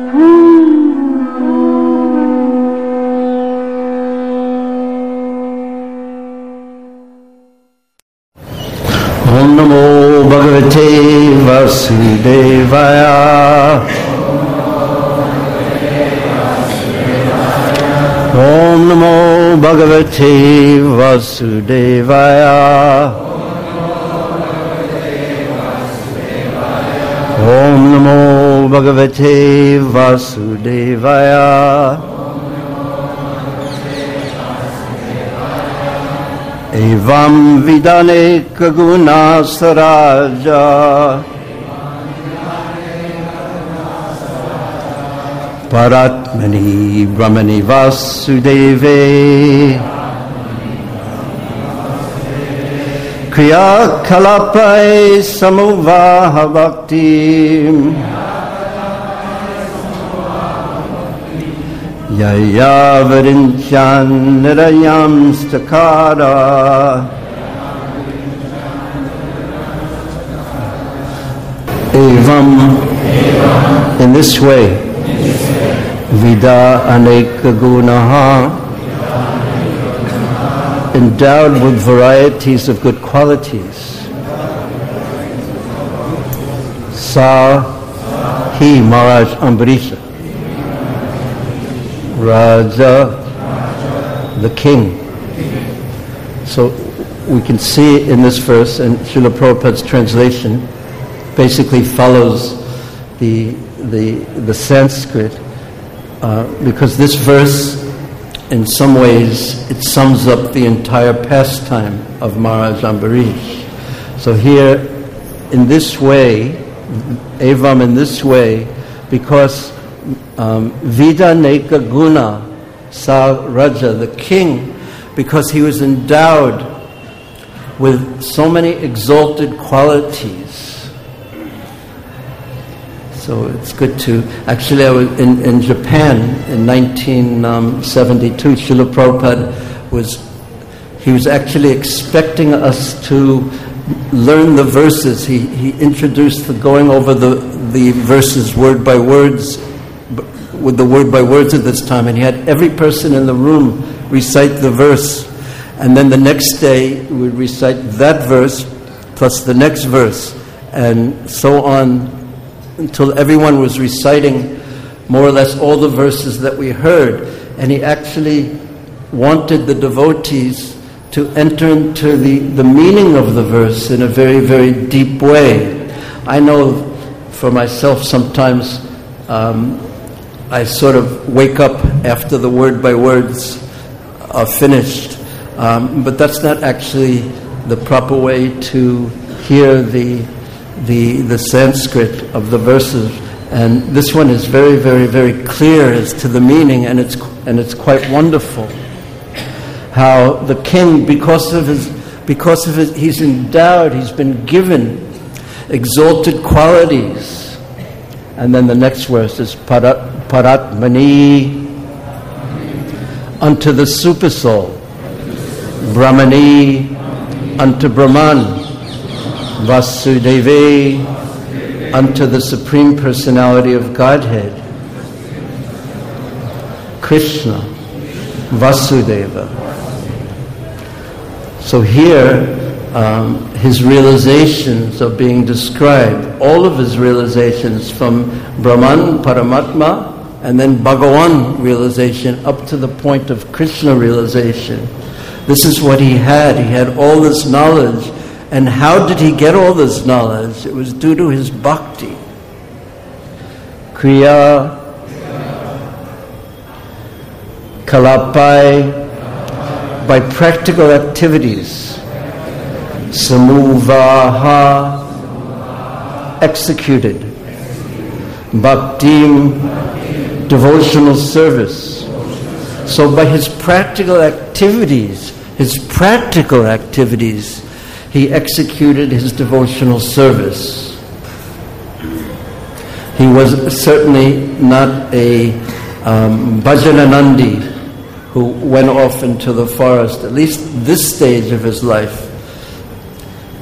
Om Namo Bhagavate Vasudevaya. Om Namo Bhagavate Vasudevaya. Om Namo Bhagavate Vasudevaya. Evam vidane kaguna saraja Paratmani Brahmani Vasudeve Kriya Kalapai Samuvaha Bhaktim Yaya Varinchan Nirayam Stakara Evam, in this way, Vida Aneka Gunaha, endowed with varieties of good qualities. Sa He Maharaj Ambarisha, Raja, the king. So we can see in this verse, and Srila Prabhupada's translation basically follows the Sanskrit, because this verse, in some ways, it sums up the entire pastime of Maharaj Ambarish. So here, in this way, Evam in this way, because Vida Neka Guna Sa Raja, the king, because he was endowed with so many exalted qualities. So it's good to... Actually, I was in Japan in 1972. Srila Prabhupada was actually expecting us to learn the verses. He introduced the going over the verses word by words, with the word by words at this time, and he had every person in the room recite the verse, and then the next day we would recite that verse plus the next verse, and so on, until everyone was reciting more or less all the verses that we heard. And he actually wanted the devotees to enter into the meaning of the verse in a very, very deep way. I know for myself sometimes I sort of wake up after the word by words are finished, but that's not actually the proper way to hear the Sanskrit of the verses. And this one is very, very, very clear as to the meaning, and it's quite wonderful how the king, because of his, he's endowed, he's been given exalted qualities. And then the next verse is Paratmani, unto the super soul, Brahmani, unto Brahman, Vasudevi, unto the Supreme Personality of Godhead, Krishna, Vasudeva. So here, his realizations are being described, all of his realizations, from Brahman, Paramatma, and then Bhagavan realization up to the point of Krishna realization. This is what he had. He had all this knowledge. And how did he get all this knowledge? It was due to his bhakti. Kriya, Kalapai, by practical activities. Samuvaha, executed. Bhaktim, devotional service. So by his practical activities, he executed his devotional service. He was certainly not a Bhajananandi who went off into the forest, at least this stage of his life.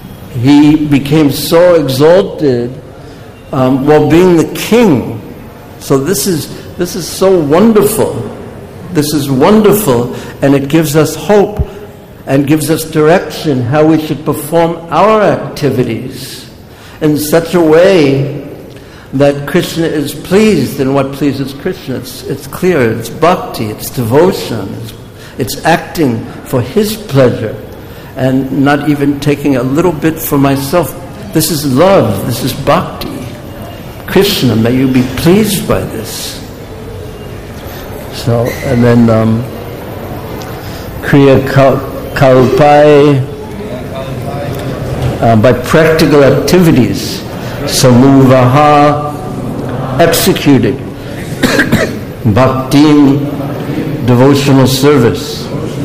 He became so exalted while being the king So this is so wonderful. This is wonderful, and it gives us hope and gives us direction how we should perform our activities in such a way that Krishna is pleased, and what pleases Krishna. It's clear, it's bhakti, it's devotion, it's acting for his pleasure and not even taking a little bit for myself. This is love, this is bhakti. Krishna, may you be pleased by this. So, and then Kriya Kalpai, by practical activities. Samuvaha, executed. Bhaktim, devotional service.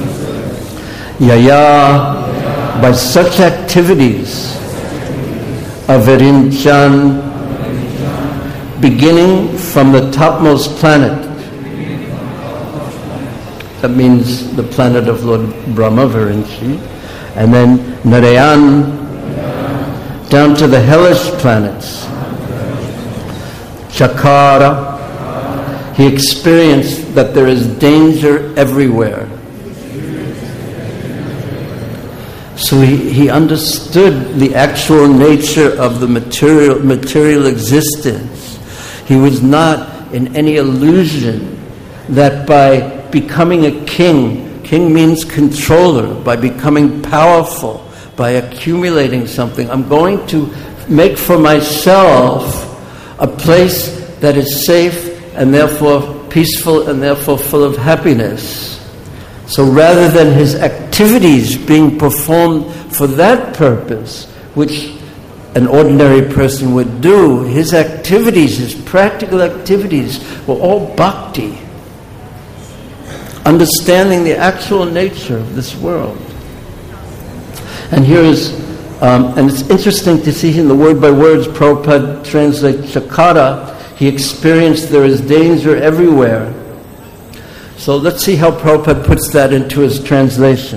Yaya, by such activities. Avirinchan, beginning from the topmost planet. That means the planet of Lord Brahma, Virinchi. And then Narayan, down to the hellish planets. Chakara, he experienced that there is danger everywhere. So he understood the actual nature of the material existence. He was not in any illusion that by becoming a king means controller, by becoming powerful, by accumulating something, I'm going to make for myself a place that is safe and therefore peaceful and therefore full of happiness. So rather than his activities being performed for that purpose, which an ordinary person would do, his activities, his practical activities, were all bhakti, understanding the actual nature of this world. And here is, and it's interesting to see in the word by words, Prabhupada translates Chakara, he experienced there is danger everywhere. So let's see how Prabhupada puts that into his translation.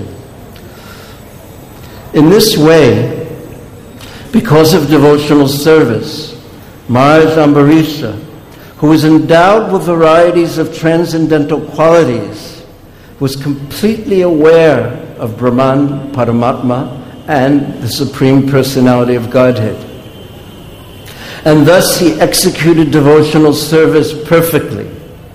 In this way, because of devotional service, Maharaj Ambarisha, who was endowed with varieties of transcendental qualities, was completely aware of Brahman, Paramatma, and the Supreme Personality of Godhead. And thus he executed devotional service perfectly.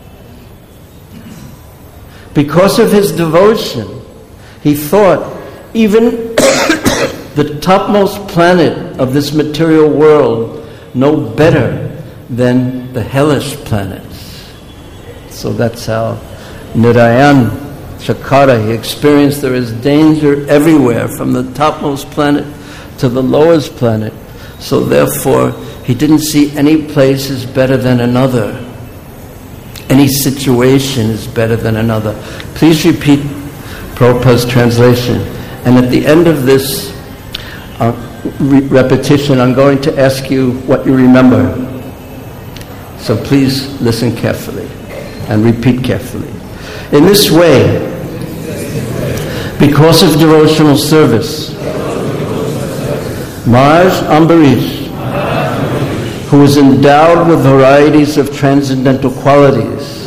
Because of his devotion, he thought even the topmost planet of this material world no better than the hellish planets. So that's how Narayan Chakara, he experienced there is danger everywhere, from the topmost planet to the lowest planet. So therefore, he didn't see any place is better than another. Any situation is better than another. Please repeat Prabhupada's translation. And at the end of this repetition, I'm going to ask you what you remember. So please listen carefully and repeat carefully. In this way, because of devotional service, Maharaj Ambarish, who was endowed with varieties of transcendental qualities,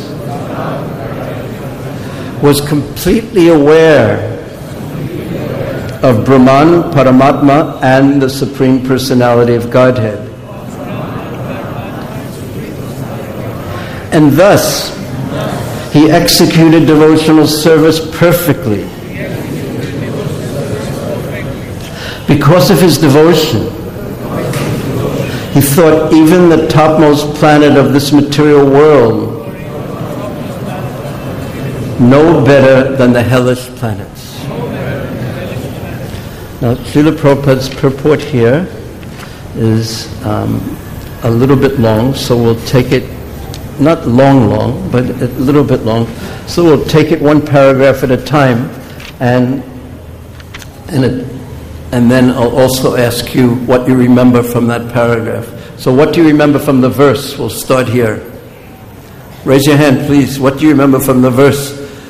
was completely aware of Brahman, Paramatma, and the Supreme Personality of Godhead. And thus, he executed devotional service perfectly. Because of his devotion, he thought even the topmost planet of this material world no better than the hellish planets. Now, Srila Prabhupada's purport here is a little bit long, so we'll take it, not long, but a little bit long. So we'll take it one paragraph at a time, and then I'll also ask you what you remember from that paragraph. So what do you remember from the verse? We'll start here. Raise your hand, please. What do you remember from the verse?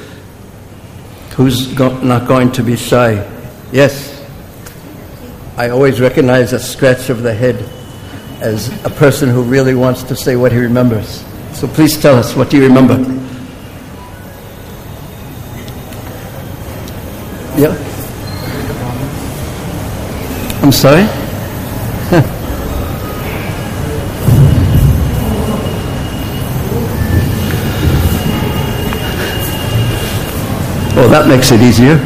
Who's not going to be shy? Yes. I always recognize a scratch of the head as a person who really wants to say what he remembers. So please tell us, what do you remember? Yeah? I'm sorry? Oh, that makes it easier.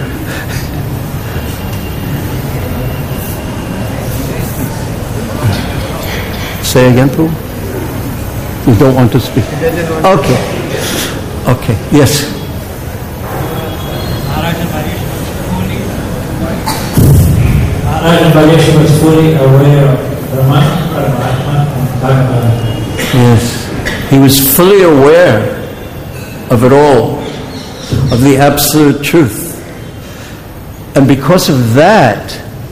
Say again, Pooh? You don't want to speak? Okay. Okay, yes. Maharaj Bhagesh was fully aware of Brahman, Paramatma, and Bhagavan. Yes. He was fully aware of it all, of the absolute truth. And because of that,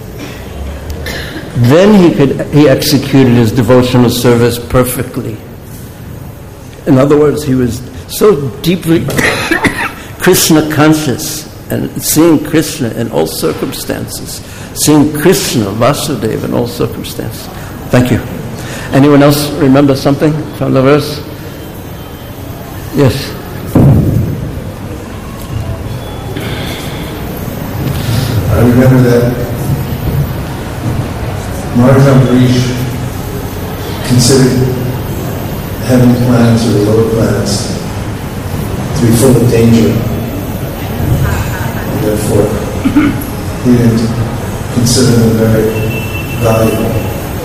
then he executed his devotional service perfectly. In other words, he was so deeply Krishna conscious and seeing Krishna in all circumstances, seeing Krishna, Vasudeva, in all circumstances. Thank you. Anyone else remember something from the verse? Yes. I remember that Maharaj Ambarish considered heavenly planets or lower planets to be full of danger, and therefore he didn't consider them very valuable.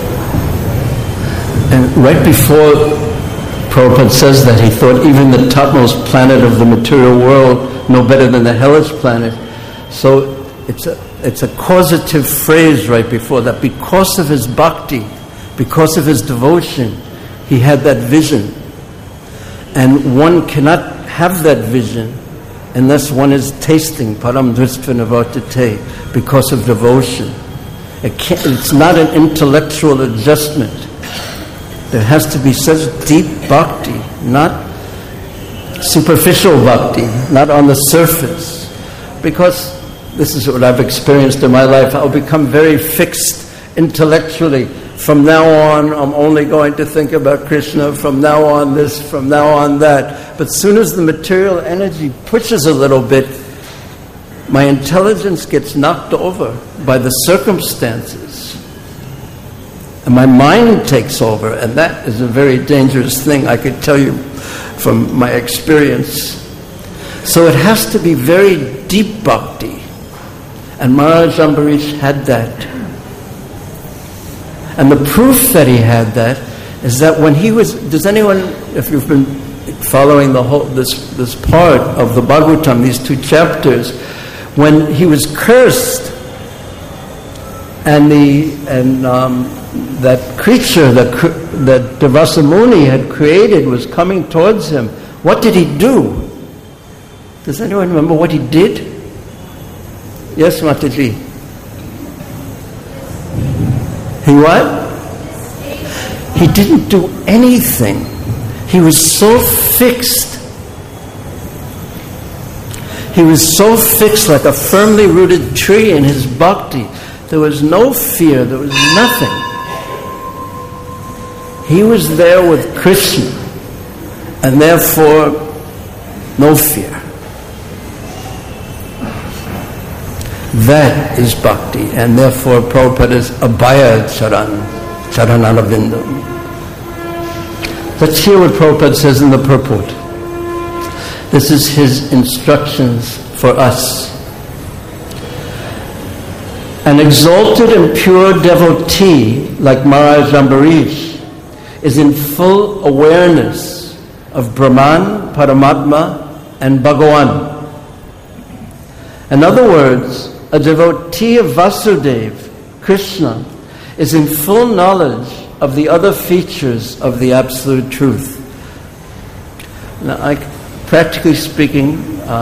And right before Prabhupada says that, he thought even the topmost planet of the material world no better than the hellish planet. So it's a causative phrase right before that. Because of his bhakti, because of his devotion, he had that vision. And one cannot have that vision unless one is tasting param dristvana vartate, because of devotion. It's not an intellectual adjustment. There has to be such deep bhakti, not superficial bhakti, not on the surface. Because this is what I've experienced in my life. I'll become very fixed intellectually. From now on, I'm only going to think about Krishna. From now on this, from now on that. But as soon as the material energy pushes a little bit, my intelligence gets knocked over by the circumstances. And my mind takes over, and that is a very dangerous thing, I could tell you from my experience. So it has to be very deep bhakti. And Maharaj Ambarish had that. And the proof that he had that is that when he was, does anyone, if you've been following the whole, this part of the Bhagavatam, these 2 chapters, when he was cursed, and that creature that Durvasa Muni had created was coming towards him, what did he do? Does anyone remember what he did? Yes, Mataji. He what? He didn't do anything. He was so fixed. He was so fixed like a firmly rooted tree in his bhakti. There was no fear. There was nothing. He was there with Krishna, and therefore no fear. That is bhakti, and therefore Prabhupada is Abhaya Charanarvindam. Let's hear what Prabhupada says in the purport. This is his instructions for us. An exalted and pure devotee like Maharaj Ambarish is in full awareness of Brahman, Paramatma, and Bhagavan. In other words, a devotee of Vasudeva, Krishna, is in full knowledge of the other features of the Absolute Truth. Now, practically speaking,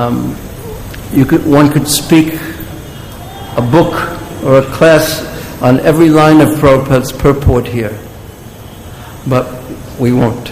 one could speak a book or a class on every line of Prabhupada's purport here, but we won't.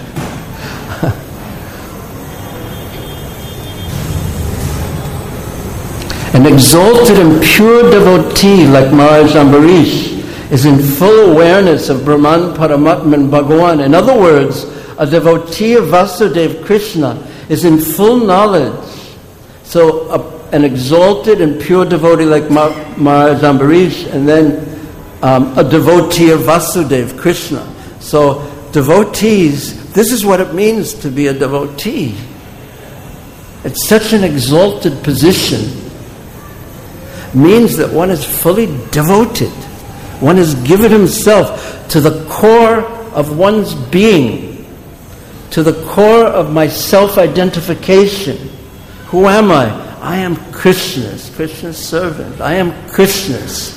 An exalted and pure devotee like Maharaj Ambarish is in full awareness of Brahman, Paramatma, and Bhagavan. In other words, a devotee of Vasudeva Krishna is in full knowledge. So an exalted and pure devotee like Maharaj Ambarish, and then a devotee of Vasudeva Krishna. So devotees, this is what it means to be a devotee. It's such an exalted position. Means that one is fully devoted. One has given himself to the core of one's being, to the core of my self-identification. Who am I? I am Krishna's servant. I am Krishna's.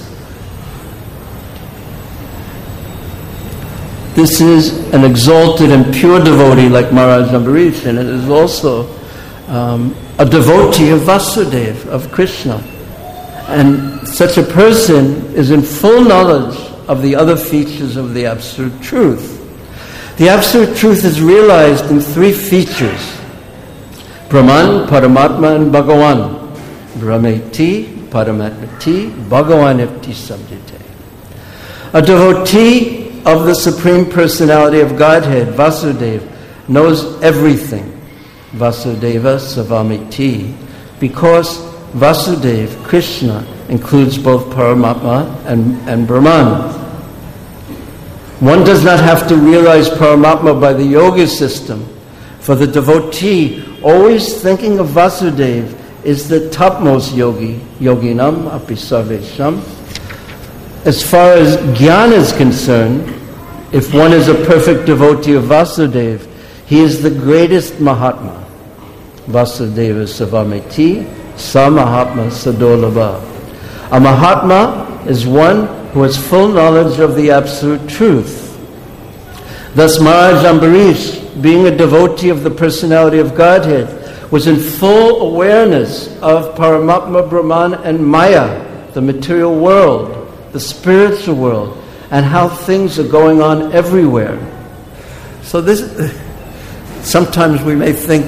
This is an exalted and pure devotee like Maharaj Ambarish, and it is also a devotee of Vasudeva, of Krishna. And such a person is in full knowledge of the other features of the Absolute Truth. The Absolute Truth is realized in three features: Brahman, Paramatma, and Bhagavan. Brahmeti, Paramatmati, Bhagavanipti Samjite. A devotee of the Supreme Personality of Godhead, Vasudeva, knows everything. Vasudeva Savamiti, because Vasudeva, Krishna, includes both Paramatma and Brahman. One does not have to realize Paramatma by the yoga system. For the devotee, always thinking of Vasudeva is the topmost yogi, yoginam api sarvesham. As far as Gyan is concerned, if one is a perfect devotee of Vasudeva, he is the greatest Mahatma. Vasudeva Savamiti, Sa Mahatma Sadolabha. A Mahatma is one who has full knowledge of the Absolute Truth. Thus Maharaj Ambarish, being a devotee of the Personality of Godhead, was in full awareness of Paramatma, Brahman, and Maya, the material world, the spiritual world, and how things are going on everywhere. So this, sometimes we may think,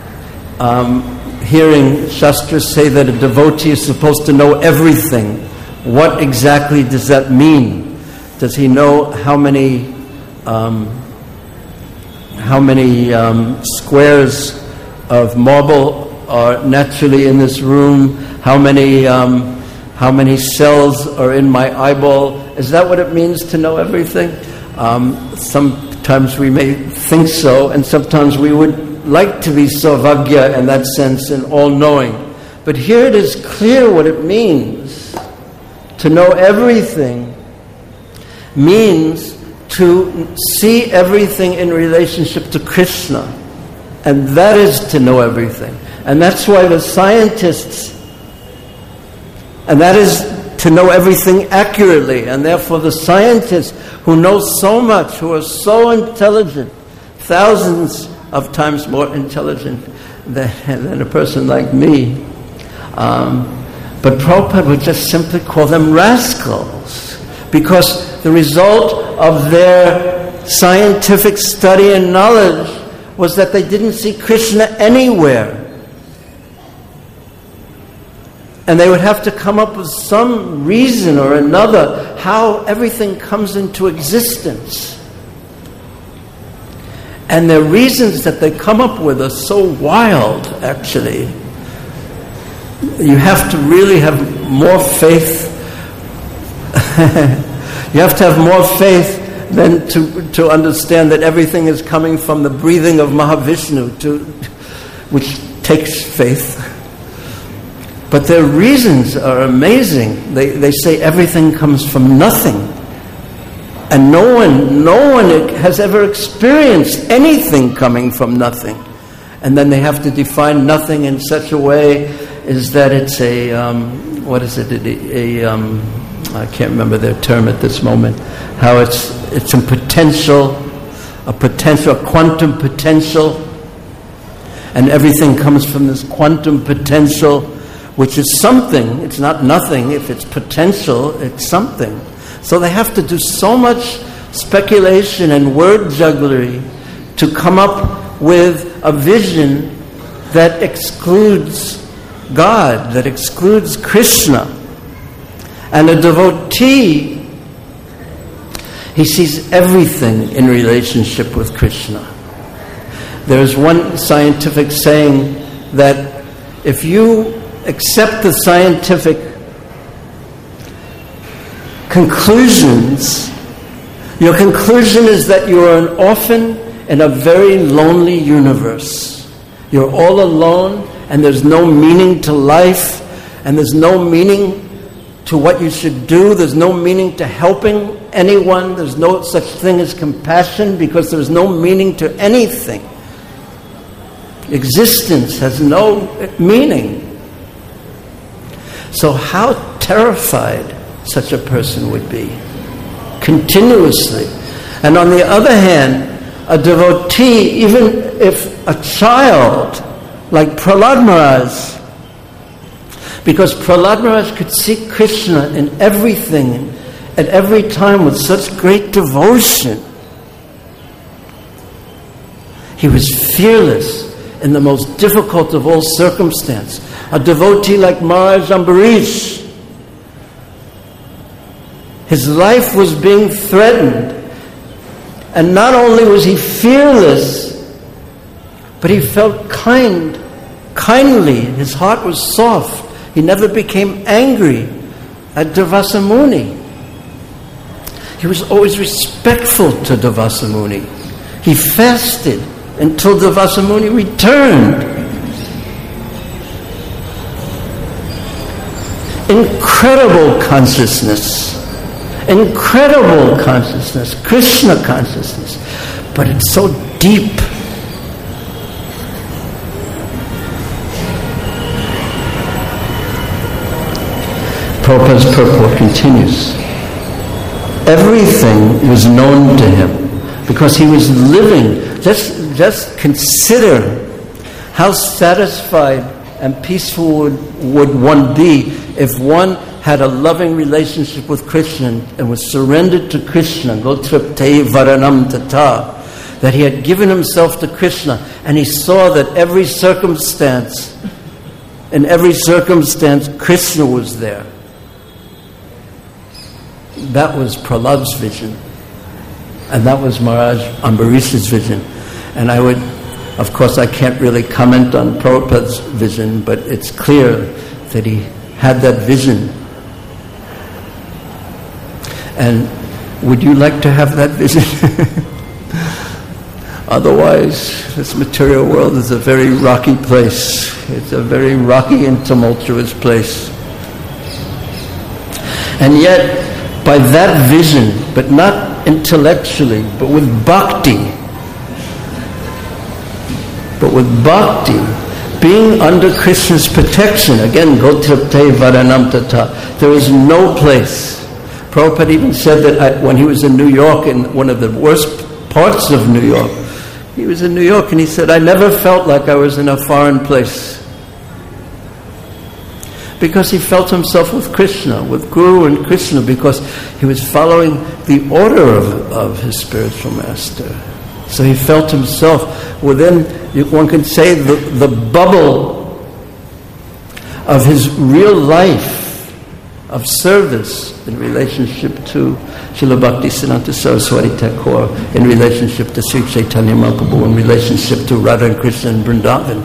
hearing Shastras say that a devotee is supposed to know everything. What exactly does that mean? Does he know how many squares of marble are naturally in this room? How many cells are in my eyeball? Is that what it means to know everything? Sometimes we may think so, and sometimes we would like to be Sarvagya in that sense, and all-knowing. But here it is clear what it means. To know everything means to see everything in relationship to Krishna. And that is to know everything. And that's why the scientists, and that is to know everything accurately. And therefore the scientists who know so much, who are so intelligent, thousands of times more intelligent than a person like me. But Prabhupada would just simply call them rascals, because the result of their scientific study and knowledge was that they didn't see Krishna anywhere. And they would have to come up with some reason or another how everything comes into existence. And the reasons that they come up with are so wild, actually. You have to really have more faith. You have to have more faith than to understand that everything is coming from the breathing of Mahavishnu, which takes faith. But their reasons are amazing. They say everything comes from nothing. And no one has ever experienced anything coming from nothing. And then they have to define nothing in such a way is that it's I can't remember their term at this moment, how it's a quantum potential, and everything comes from this quantum potential, which is something. It's not nothing. If it's potential, it's something. So they have to do so much speculation and word jugglery to come up with a vision that excludes God, that excludes Krishna. And a devotee, he sees everything in relationship with Krishna. There's one scientific saying that if you accept the scientific conclusions, your conclusion is that you are an orphan in a very lonely universe. You're all alone, and there's no meaning to life, and there's no meaning to what you should do. There's no meaning to helping anyone. There's no such thing as compassion, because there's no meaning to anything. Existence has no meaning. So how terrified such a person would be, continuously. And on the other hand, a devotee, even if a child, like Prahlad Maharaj, because Prahlad Maharaj could see Krishna in everything, at every time, with such great devotion. He was fearless in the most difficult of all circumstances. A devotee like Maharaj Ambarish, his life was being threatened. And not only was he fearless, but he felt kindly. His heart was soft. He never became angry at Durvasa Muni. He was always respectful to Durvasa Muni. He fasted until Durvasa Muni returned. Incredible consciousness. Incredible consciousness, Krishna consciousness, but it's so deep. Prabhupada's purport continues. Everything was known to him because he was living. Just consider how satisfied and peaceful would one be if one had a loving relationship with Krishna and was surrendered to Krishna, Gotrapte Varanam Tata, that he had given himself to Krishna, and he saw that in every circumstance, Krishna was there. That was Prahlad's vision, and that was Maharaj Ambarish's vision. And I would, of course, I can't really comment on Prabhupada's vision, but it's clear that he had that vision. And would you like to have that vision? Otherwise, this material world is a very rocky place. It's a very rocky and tumultuous place. And yet, by that vision, but not intellectually, but with bhakti, being under Krishna's protection, again, Gotrapte Varanam Tata, there is no place. Prabhupada even said that when he was in New York, in one of the worst parts of New York, he was in New York and he said, I never felt like I was in a foreign place. Because he felt himself with Krishna, with Guru and Krishna, because he was following the order of his spiritual master. So he felt himself within, one can say, the bubble of his real life of service in relationship to Srila Bhaktisiddhanta Saraswati Thakur, in relationship to Sri Chaitanya Mahaprabhu, in relationship to Radha and Krishna in Vrindavan.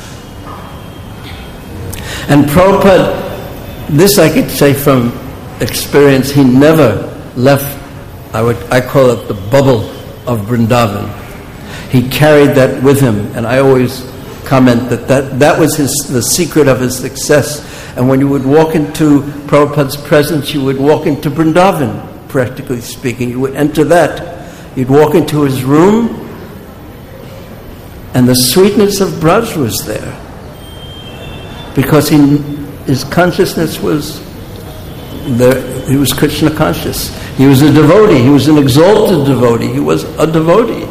And Prabhupada, this I could say from experience, he never left, I call it the bubble of Vrindavan. He carried that with him, and I always comment that was the secret of his success. And when you would walk into Prabhupada's presence, you would walk into Vrindavan, practically speaking. You would enter that. You'd walk into his room, and the sweetness of Braj was there. Because his consciousness was there. He was Krishna conscious. He was a devotee. He was an exalted devotee. He was a devotee.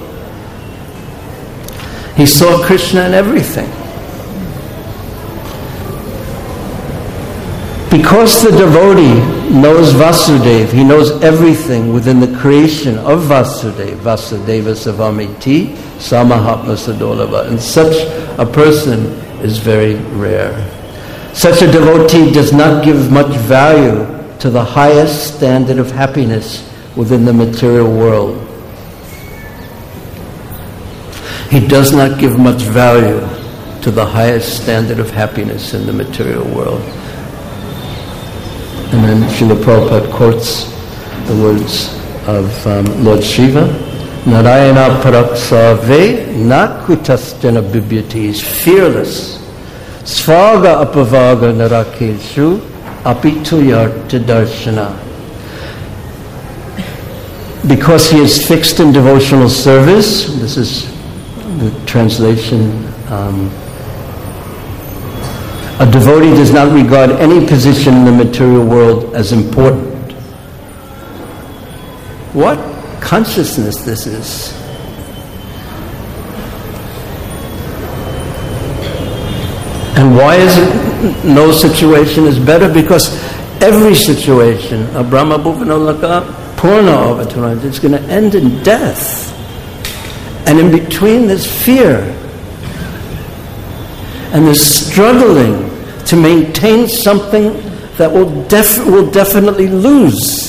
He saw Krishna in everything. Because the devotee knows Vasudeva, he knows everything within the creation of Vasudeva. Vasudeva Savamiti, Samahatma Sadolava. And such a person is very rare. Such a devotee does not give much value to the highest standard of happiness within the material world. he does not give much value to the highest standard of happiness in the material world. And then Srila Prabhupada quotes the words of Lord Shiva, Narayana Paraksave na kutasjana bibhyati, is fearless. Svaga apavaga narakeshu apituyarta darshana. Because he is fixed in devotional service, this is the translation, a devotee does not regard any position in the material world as important. What consciousness this is. And why is it no situation is better? Because every situation, Brahma Bhuvanolaka Purna Avatarana, is going to end in death. And in between there's fear. And there's struggling to maintain something that will definitely lose.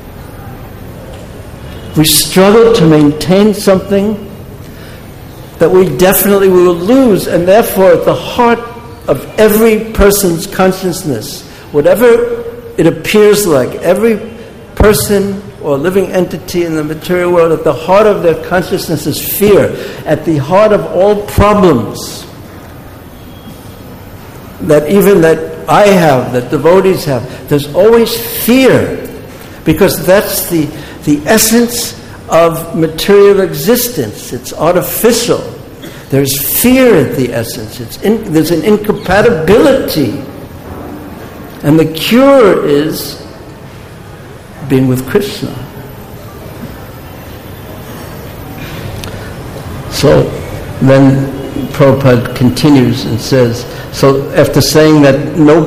We struggle to maintain something that we definitely will lose, and therefore at the heart of every person's consciousness, whatever it appears like, every person or living entity in the material world, at the heart of their consciousness is fear. At the heart of all problems that even that I have, that devotees have, there's always fear, because that's the essence of material existence. It's artificial. There's fear at the essence. There's an incompatibility. And the cure is being with Krishna. So then Prabhupada continues and says, so after saying that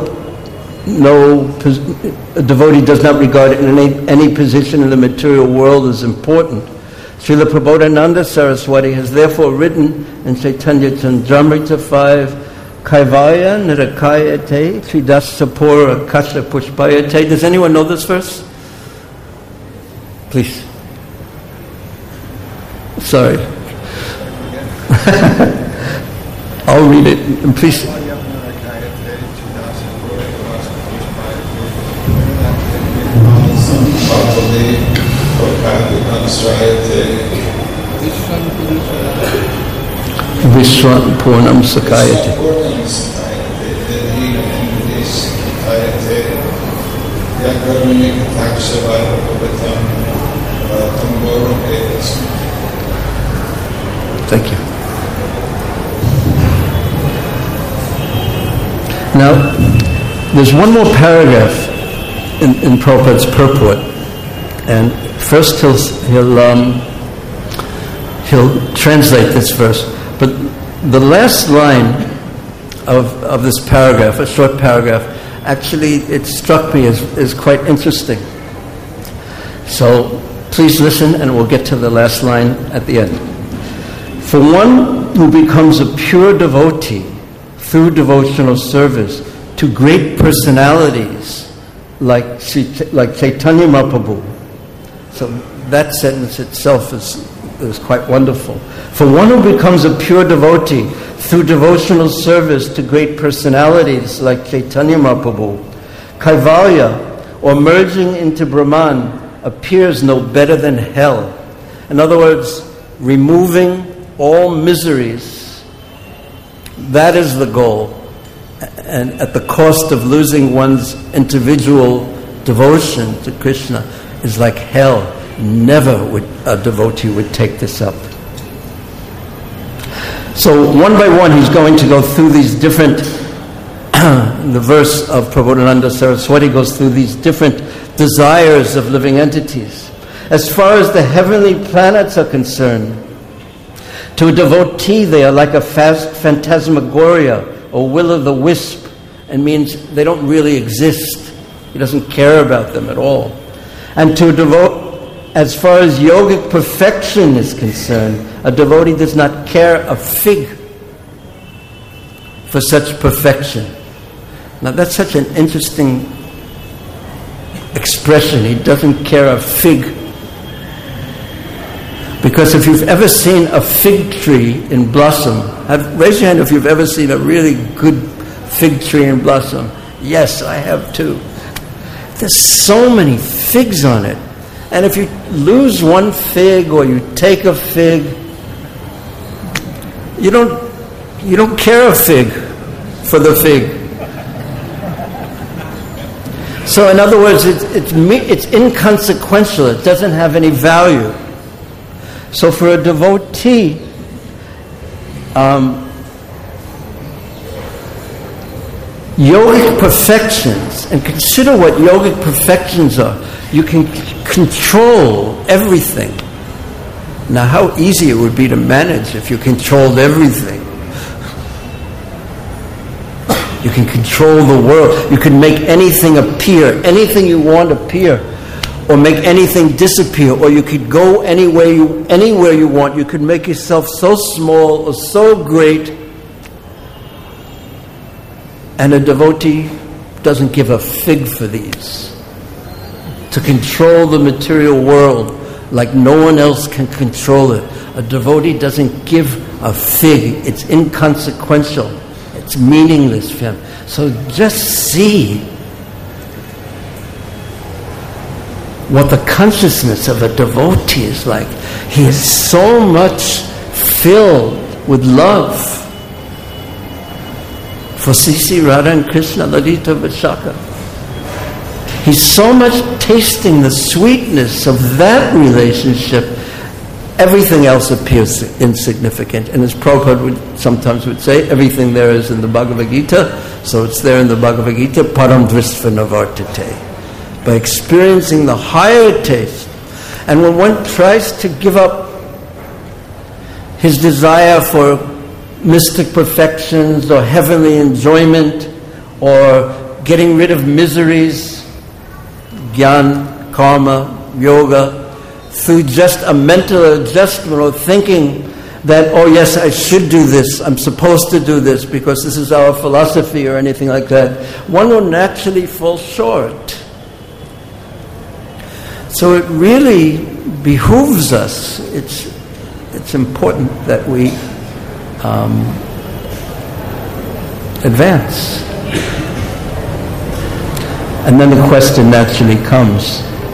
a devotee does not regard any position in the material world as important, Srila Prabodhananda Saraswati has therefore written in Chaitanya Chandramrita 5, Kaivalya Nirakayate Tridasapura Kasha Pushpayate. Does anyone know this verse? Please. Sorry. I'll read it. And please. Vishwan Purnam Sakayate. Thank you. Now, there's one more paragraph in Prabhupada's purport, and first he'll translate this verse, but the last line of this paragraph, a short paragraph, actually it struck me as quite interesting. So please listen, and we'll get to the last line at the end. For one who becomes a pure devotee through devotional service to great personalities like Chaitanya Mahaprabhu. So that sentence itself is quite wonderful. For one who becomes a pure devotee through devotional service to great personalities like Chaitanya Mahaprabhu, Kaivalya, or merging into Brahman, appears no better than hell. In other words, removing all miseries. That is the goal. And at the cost of losing one's individual devotion to Krishna is like hell. Never would a devotee would take this up. So one by one he's going to go through these different, the verse of Prabodhananda Saraswati goes through these different desires of living entities. As far as the heavenly planets are concerned, to a devotee they are like a phantasmagoria or will-o'-the-wisp, and means they don't really exist. He doesn't care about them at all. And to a devotee, as far as yogic perfection is concerned, a devotee does not care a fig for such perfection. Now that's such an interesting expression. He doesn't care a fig. Because if you've ever seen a fig tree in blossom, raise your hand if you've ever seen a really good fig tree in blossom. Yes, I have too. There's so many figs on it. And if you lose one fig or you take a fig, you don't care a fig for the fig. So in other words, it's inconsequential. It doesn't have any value. So for a devotee, yogic perfections, and consider what yogic perfections are. You can control everything. Now, how easy it would be to manage if you controlled everything. You can control the world. You can make anything appear, anything you want appear, or make anything disappear, or you could go anywhere you want. You could make yourself so small or so great. And a devotee doesn't give a fig for these. To control the material world like no one else can control it. A devotee doesn't give a fig. It's inconsequential. It's meaningless for him. So just see what the consciousness of a devotee is like. He is so much filled with love for Sisi, Radha and Krishna, Lalita, Vishaka. He's so much tasting the sweetness of that relationship, everything else appears insignificant. And as Prabhupada sometimes would say, everything there is in the Bhagavad Gita, so it's there in the Bhagavad Gita, param drisva navartate. By experiencing the higher taste. And when one tries to give up his desire for mystic perfections or heavenly enjoyment or getting rid of miseries, jnana, karma, yoga, through just a mental adjustment or thinking that, oh yes, I should do this, I'm supposed to do this because this is our philosophy or anything like that, one will naturally fall short. So it really behooves us, it's important that we advance. And then the question naturally comes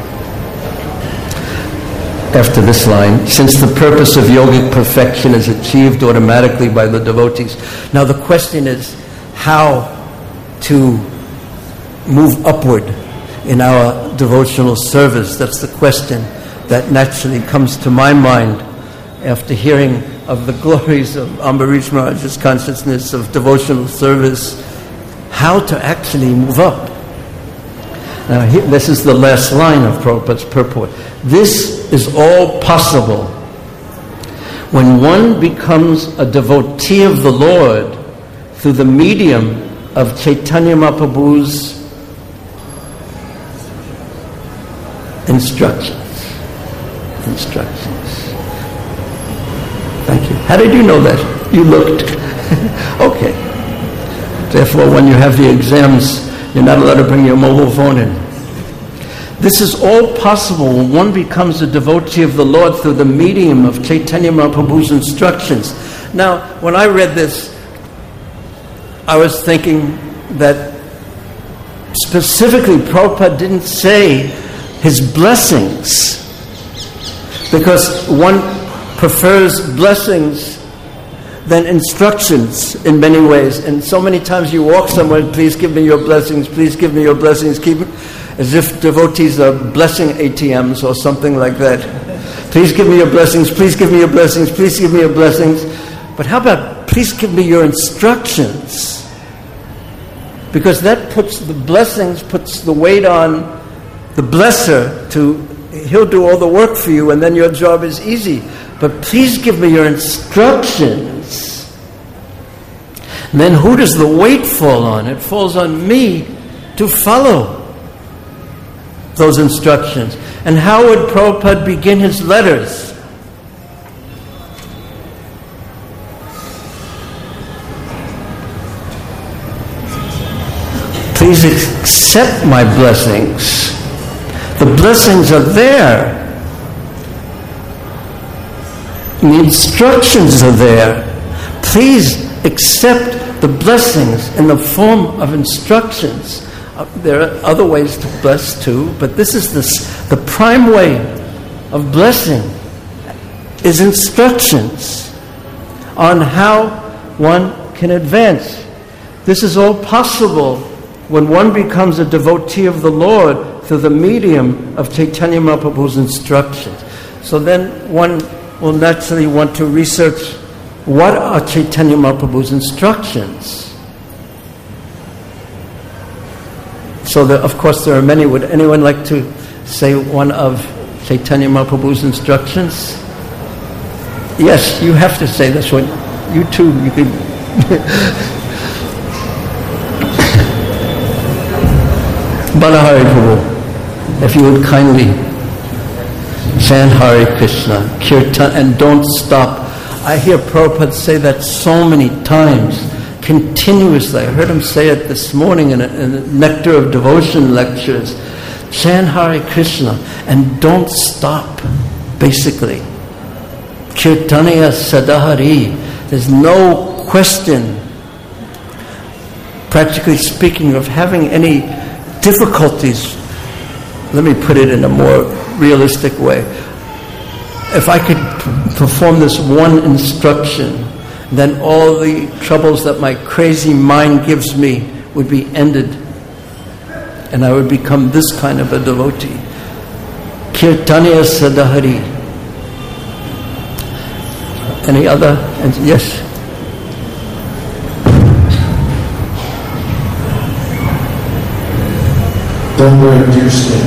after this line, since the purpose of yogic perfection is achieved automatically by the devotees. Now the question is how to move upward in our devotional service. That's the question that naturally comes to my mind after hearing of the glories of Ambarish Maharaj's consciousness of devotional service, how to actually move up. Now, this is the last line of Prabhupada's purport. This is all possible when one becomes a devotee of the Lord through the medium of Chaitanya Mahaprabhu's instructions. Thank you. How did you know that? You looked. Okay. Therefore, when you have the exams, you're not allowed to bring your mobile phone in. This is all possible when one becomes a devotee of the Lord through the medium of Chaitanya Mahaprabhu's instructions. Now, when I read this, I was thinking that specifically Prabhupada didn't say his blessings, because one prefers blessings than instructions in many ways. And so many times you walk somewhere, please give me your blessings, please give me your blessings, keep it, as if devotees are blessing ATMs or something like that. Please give me your blessings, please give me your blessings, please give me your blessings. But how about please give me your instructions? Because that puts the weight on the blesser he'll do all the work for you and then your job is easy. But please give me your instructions. And then who does the weight fall on? It falls on me to follow those instructions. And how would Prabhupada begin his letters? Please accept my blessings. The blessings are there. The instructions are there. Please accept the blessings in the form of instructions. There are other ways to bless too, but this is the prime way of blessing is instructions on how one can advance. This is all possible when one becomes a devotee of the Lord through the medium of Chaitanya Mahaprabhu's instructions. So then one will naturally want to research what are Chaitanya Mahaprabhu's instructions. So of course there are many. Would anyone like to say one of Chaitanya Mahaprabhu's instructions? Yes, you have to say this one. You too, you could. Banahari Prabhu, if you would kindly chant Hare Krishna, Kirtan, and don't stop. I hear Prabhupada say that so many times, continuously. I heard him say it this morning in the Nectar of Devotion lectures. Chant Hare Krishna and don't stop, basically. Kirtaniya Sadahari. There's no question, practically speaking, of having any difficulties. Let me put it in a more realistic way. If I could perform this one instruction, then all the troubles that my crazy mind gives me would be ended, and I would become this kind of a devotee. Kirtaniya Sadahari. Any other? Yes. Don't wear deerskin.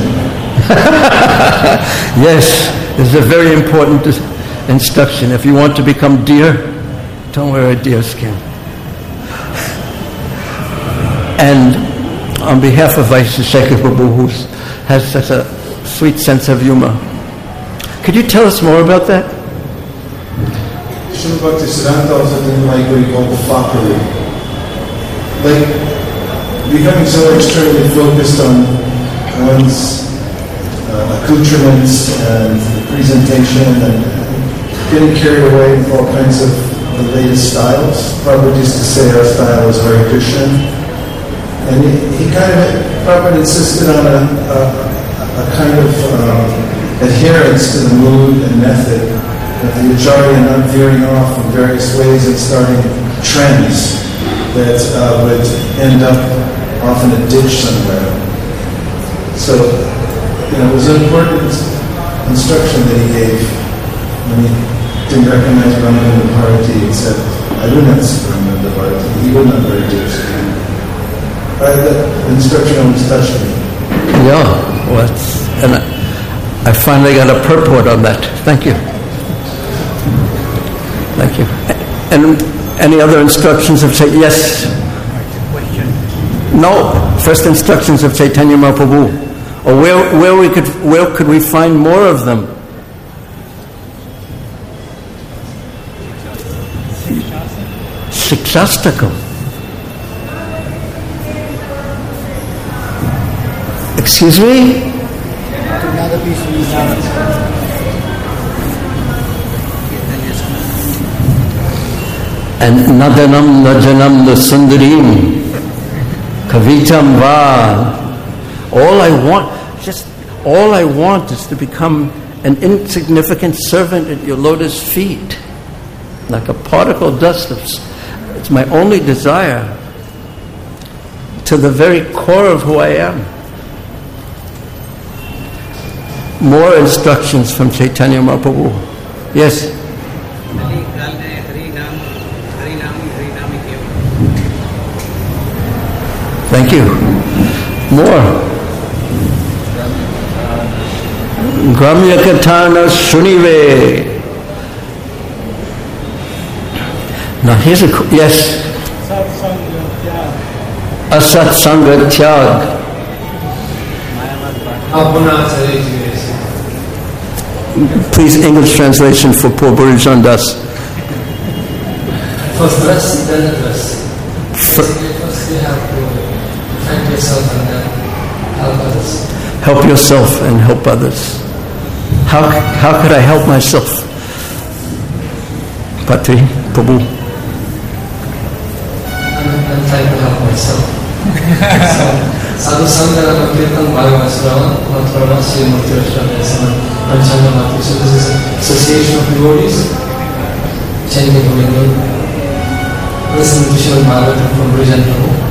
Yes, this is a very important instruction. If you want to become deer, don't wear a deerskin. And on behalf of Vaisheshekha Prabhu, who has such a sweet sense of humor, could you tell us more about that? Srila Bhaktisiddhanta also didn't like what he called foppery. Like becoming so extremely focused on one's accoutrements and presentation and getting carried away with all kinds of the latest styles. Prabhupada used to say our style is Hare Krishna. And he kind of, Prabhupada insisted on a kind of adherence to the mood and method of the Acharya, not veering off in various ways and starting trends that would end up off in a ditch somewhere. So, it was an important instruction that he gave when he didn't recognize Brahmana Bharati and said, I do not see Brahmana Bharati. He would not wear deerskin. That instruction always touched me. Yeah, well, and I finally got a purport on that. Thank you. Thank you. And any other instructions of Chaitanya? Yes. No. First instructions of Chaitanya Mahaprabhu. Or where could we find more of them? Shikshastakam. Excuse me? And Nadanam Najanam Sundarim Kavitam Va. All I want is to become an insignificant servant at your lotus feet, like a particle dust. It's my only desire, to the very core of who I am. More instructions from Chaitanya Mahaprabhu. Yes. Thank you. More. Gramya Katana Shunive. Now here's yes. Asat Sangha Tyag. Please, English translation for poor Burijan Das. First dress, then address. First you have to find yourself and then help others. Help yourself and help others. How could I help myself? Patri, Prabhu. I'm trying to help myself. Sadhu Sangha Kirtan Bhagavasrava, Matrava Sri Murti Vishwanayasaman, Panchanga Mati. So this is an association of devotees, chanting Govinda, listening to Srimad Bhagavatam from Bridge Prabhu.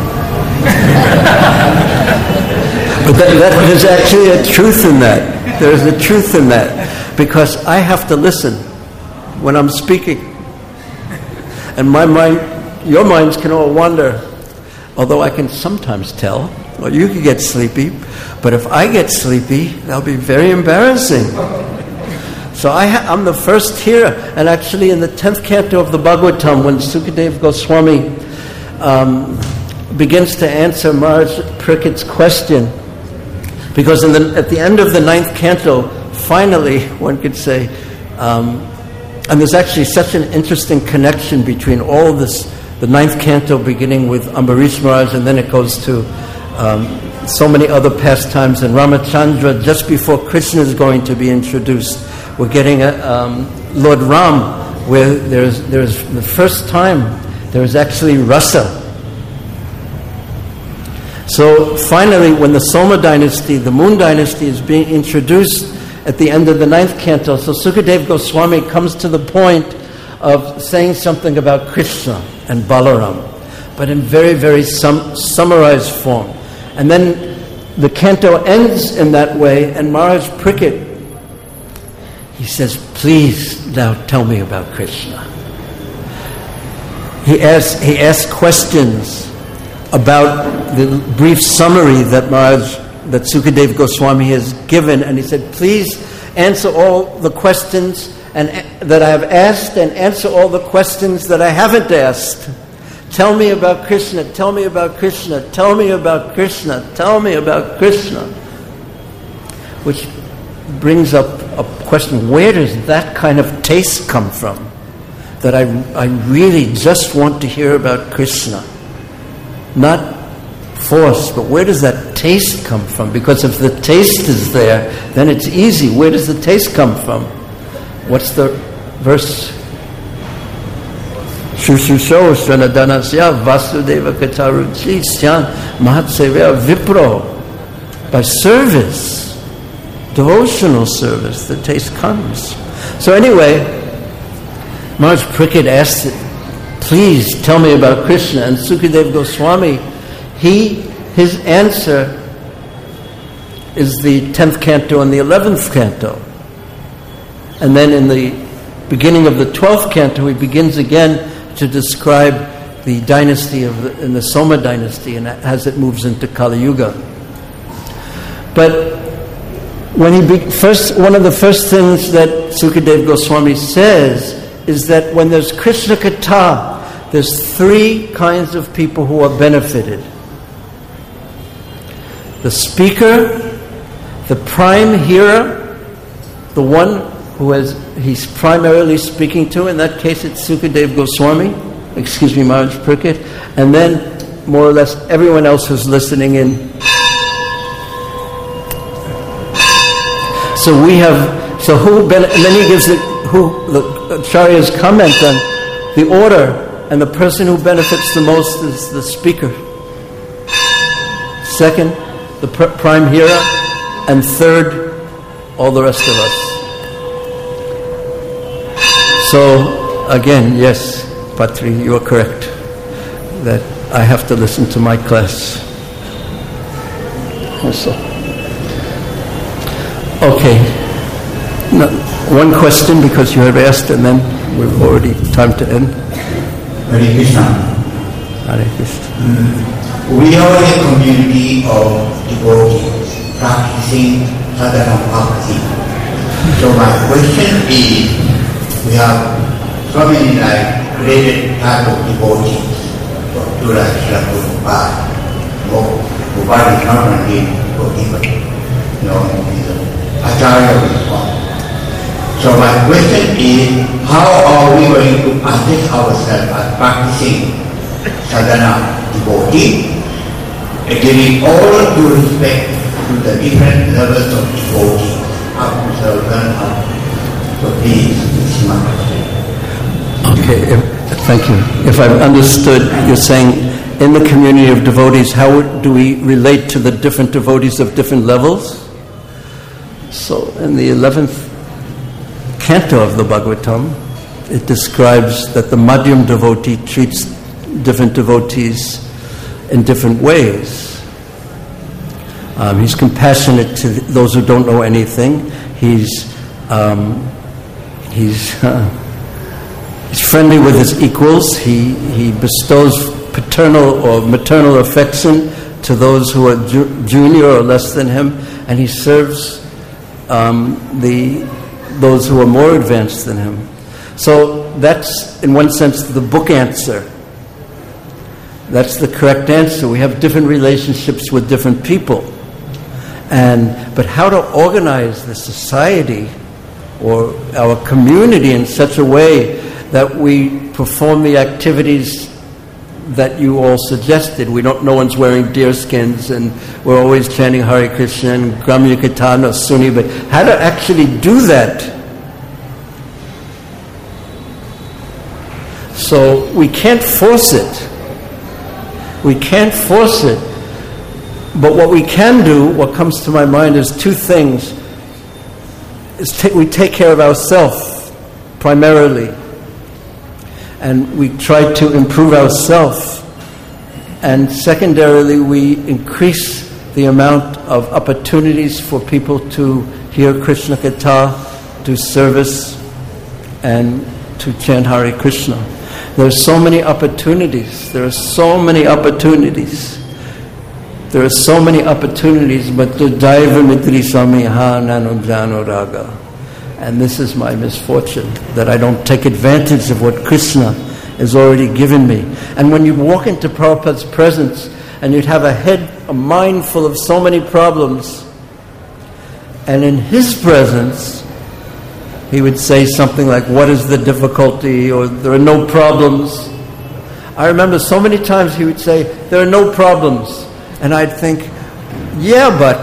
But there's actually a truth in that. There's a truth in that. Because I have to listen when I'm speaking. And my mind, your minds can all wander. Although I can sometimes tell, or you can get sleepy. But if I get sleepy, that'll be very embarrassing. So I'm the first here. And actually in the 10th canto of the Bhagavatam, when Sukadeva Goswami begins to answer Maharaj Parikshit's question, because at the end of the 9th canto, finally, one could say, and there's actually such an interesting connection between all this, the 9th canto beginning with Ambarish Maharaj, and then it goes to so many other pastimes, and Ramachandra, just before Krishna is going to be introduced, we're getting Lord Ram, where there's the first time there's actually rasa. So finally, when the Soma dynasty, the Moon dynasty, is being introduced at the end of the 9th canto, so Sukadeva Goswami comes to the point of saying something about Krishna and Balaram, but in very, very summarized form. And then the canto ends in that way, and Maharaj Parikshit, he says, please now tell me about Krishna. He asks questions about the brief summary that Sukadeva Goswami has given, and he said, please answer all the questions that I have asked, and answer all the questions that I haven't asked. Tell me about Krishna, tell me about Krishna, tell me about Krishna, tell me about Krishna. Which brings up a question, where does that kind of taste come from? That I really just want to hear about Krishna. Not force, but where does that taste come from? Because if the taste is there, then it's easy. Where does the taste come from? What's the verse? Shushusho Sranadanasya Vasudeva Kataruchi Syan Mahatsevya Vipro. By service, devotional service, the taste comes. So anyway, Maharaj Parikshit asked it, please tell me about Krishna. And Sukadeva Goswami, his answer is the 10th canto and the 11th canto. And then in the beginning of the 12th canto, he begins again to describe the dynasty in the Soma dynasty, and as it moves into Kali Yuga. But when one of the first things that Sukadeva Goswami says is that when there's Krishna Katha, there's 3 kinds of people who are benefited. The speaker, the prime hearer, the one who he's primarily speaking to, in that case it's Sukadeva Goswami, Maharaj Parikshit, and then more or less everyone else who's listening in. And then he gives the Acharya's comment on the order. And the person who benefits the most is the speaker. Second, the prime hearer. And third, all the rest of us. So, again, yes, Patri, you are correct. That I have to listen to my class also. Okay. Now, one question, because you have asked, and then we've already time to end. Hare Krishna. Hare Krishna. We are a community of devotees practicing sadhana bhakti. So my question is, we have so many graded type of devotees, to like Srila Prabhupada. Prabhupada is not only devotee, but he's an acharya of this one. So my question is, how are we going to assess ourselves as practicing sadhana devotee, giving all due respect to the different levels of devotee, up to servant, up to. So please, this is my question. Okay. Okay, thank you. If I've understood, you're saying in the community of devotees, how do we relate to the different devotees of different levels? So in the 11th canto of the Bhagavatam, it describes that the Madhyam devotee treats different devotees in different ways. He's compassionate to those who don't know anything. He's friendly with his equals. He bestows paternal or maternal affection to those who are junior or less than him, and he serves those who are more advanced than him. So that's, in one sense, the book answer. That's the correct answer. We have different relationships with different people. But how to organize the society or our community in such a way that we perform the activities that you all suggested. No one's wearing deer skins, and we're always chanting Hare Krishna and Gramya Kirtana, Sunni, but how to actually do that? So we can't force it. We can't force it. But what we can do, what comes to my mind is two things. We take care of ourselves primarily. And we try to improve ourselves. And secondarily, we increase the amount of opportunities for people to hear Krishna Katha, do service, and to chant Hare Krishna. There are so many opportunities. There are so many opportunities. There are so many opportunities, but the Daiva Mitri Samiha Nanujano Raga. And this is my misfortune, that I don't take advantage of what Krishna has already given me. And when you walk into Prabhupada's presence, and you'd have a mind full of so many problems, and in his presence, he would say something like, what is the difficulty? Or there are no problems. I remember so many times he would say, there are no problems. And I'd think, yeah, but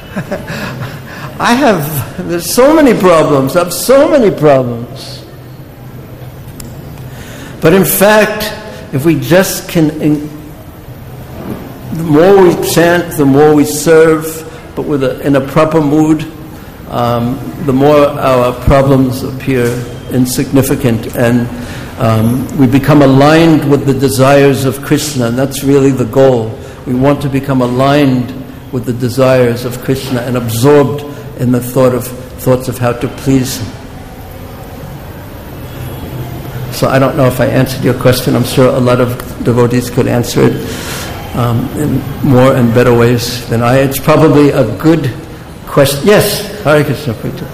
there's so many problems. I have so many problems. But in fact, if we just can, the more we chant, the more we serve, but in a proper mood, the more our problems appear insignificant, and we become aligned with the desires of Krishna, and that's really the goal. We want to become aligned with the desires of Krishna and absorbed in the thoughts of how to please him. So I don't know if I answered your question. I'm sure a lot of devotees could answer it in more and better ways than I. It's probably a good question. Yes, Hare Krishna.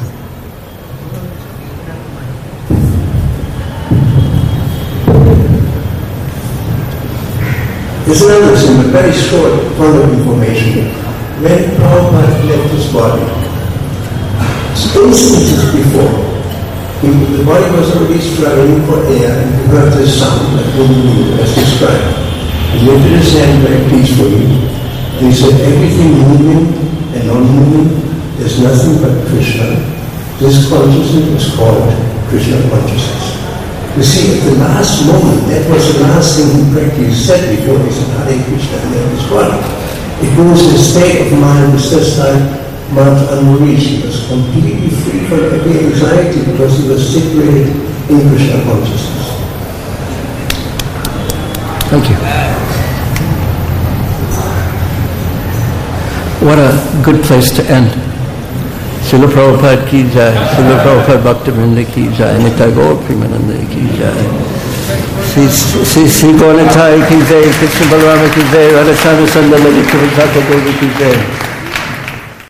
There's another thing, a very short point of information. When Prabhupada left his body, instances before, the body was already struggling for air and he heard this sound that wouldn't move, as described. He lifted his hand very peacefully, and he said, everything moving and non-moving is nothing but Krishna. This consciousness is called Krishna consciousness. You see, at the last moment, that was the last thing he practically said before he said Hare Krishna and then his body. It was a state of mind which just like Mount unreached. He was completely free from every anxiety because he was situated in Krishna consciousness. Thank you. What a good place to end. Srila Prabhupada ki jai, Srila Prabhupada Bhaktivinoda ki jai, Nitai Gaur Premananda ki jai, Sri Gaurnitai ki jai, Krishna Balarama ki jai, Radha Chandra Sandalali Kivitaka Devi ki jai.